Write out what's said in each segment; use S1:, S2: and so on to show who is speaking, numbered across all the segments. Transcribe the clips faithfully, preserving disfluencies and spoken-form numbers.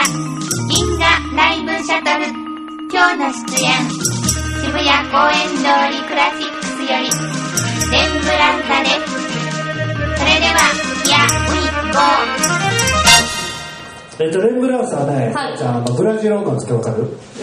S1: 銀河ライブシャトル。今日の出演、渋谷公園通りクラシックスよりレンブランタです。それでは、やウィゴー。
S2: えっとレンブランタね、
S3: はい、
S2: じゃあ、あのブラジル音楽ってわかる？
S3: うん、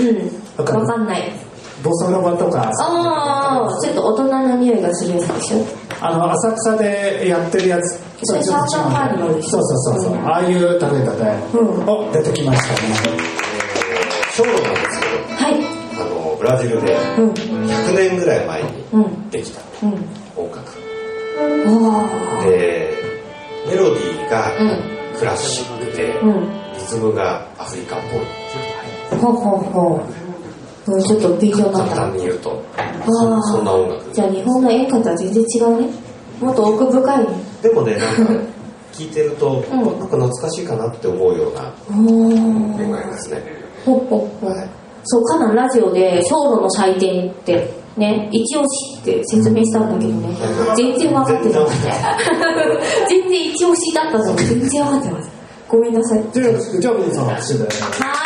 S3: わかんない。
S2: ボサノバとか、
S3: ああ、ちょっと大人の匂いがするやつでしょ。
S2: あの浅草でやってるやつ。
S3: それシャーシャーパーリーのでしょ。
S2: そうそうそうそう、うん、ああいう食べ方で、うん、お、出てきましたね。
S4: ショーロなんですけど、
S3: はい、
S4: あのブラジルでひゃくねんぐらい前にできた音楽、うん、でメロディーがクラシックで、うん、リズムがアフリカっぽいっていう、
S3: ほうほうほう、ちょっと勉強になった。
S4: 簡単に言うと、
S3: そ,
S4: そんな音楽。
S3: じゃあ日本の演歌とは全然違うね。もっと奥深いね。
S4: でもね、なんか聞いてると、うん、なんか懐かしいかなって思うような音楽ですね。
S3: ほほほ、はい、そう、かなラジオでショーロの祭典ってね、一押しって説明したんだけどね、全然分かってなくて全然一押しだったの全然分かってます。ごめんなさい。
S2: じゃあ、じゃあ皆さん拍手で。はい。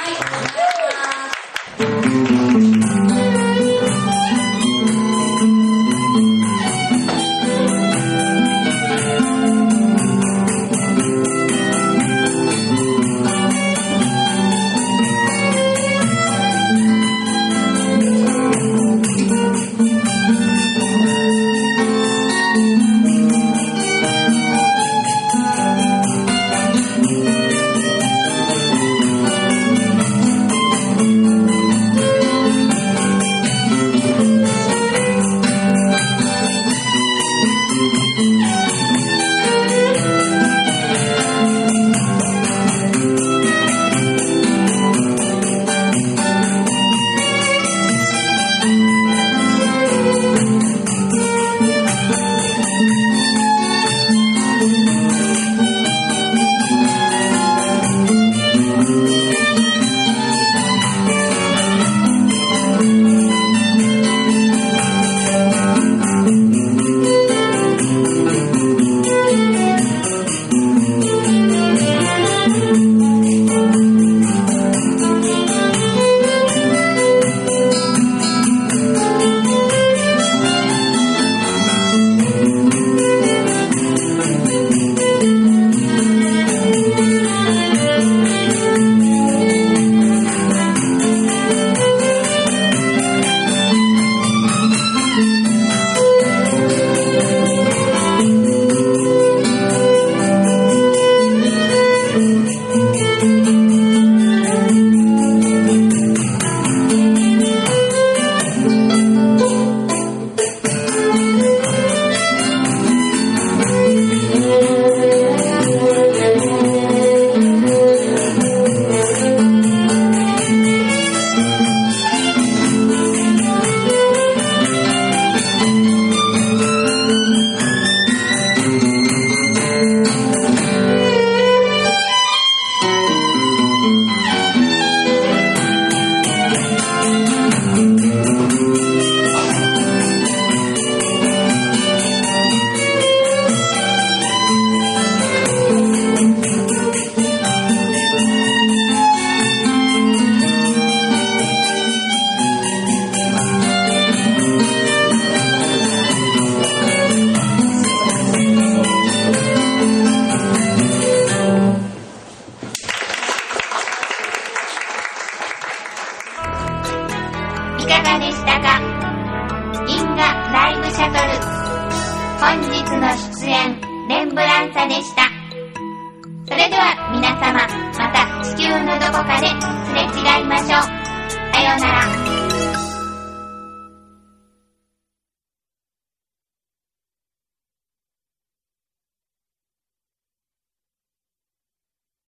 S1: 本日の出演、レンブランサでした。それでは皆様、また地球のどこかですれ違いましょう。さようなら。